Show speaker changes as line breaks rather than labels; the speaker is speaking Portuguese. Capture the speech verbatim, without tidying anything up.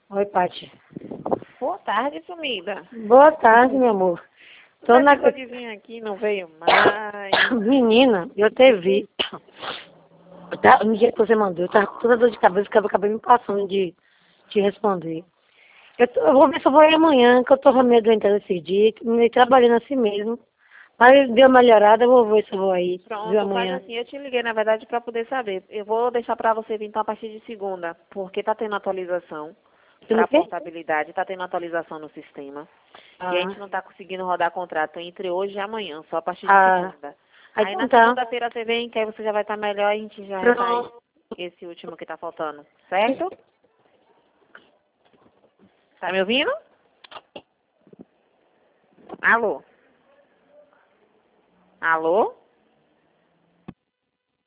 Oi, Paty.
Boa tarde, sumida.
Boa tarde, meu amor. Tô na...
de vir aqui, não veio mais.
Menina, eu te vi. Tá, no dia que você mandou, eu tava com toda dor de cabeça, que eu acabei me passando de te responder. Eu, tô- eu vou ver se eu vou ir amanhã, que eu tô meio doente esse dia, me trabalhando assim mesmo. Mas deu uma melhorada, eu vou ver se eu vou aí, viu,
Pronto, faz
amanhã.
assim. Eu te liguei, na verdade, para poder saber. Eu vou deixar para você vir então a partir de segunda, porque tá tendo atualização
Você não
para
quer?
portabilidade, tá tendo atualização no sistema. E a
Ah,
gente não tá conseguindo rodar contrato entre hoje e amanhã, só a partir de
ah,
segunda.
aí
Aí
então
na
tá.
segunda-feira você vem, que aí você já vai estar melhor e a gente já refaz
Pronto.
esse último que tá faltando. Certo? Tá me ouvindo? Alô? Alô?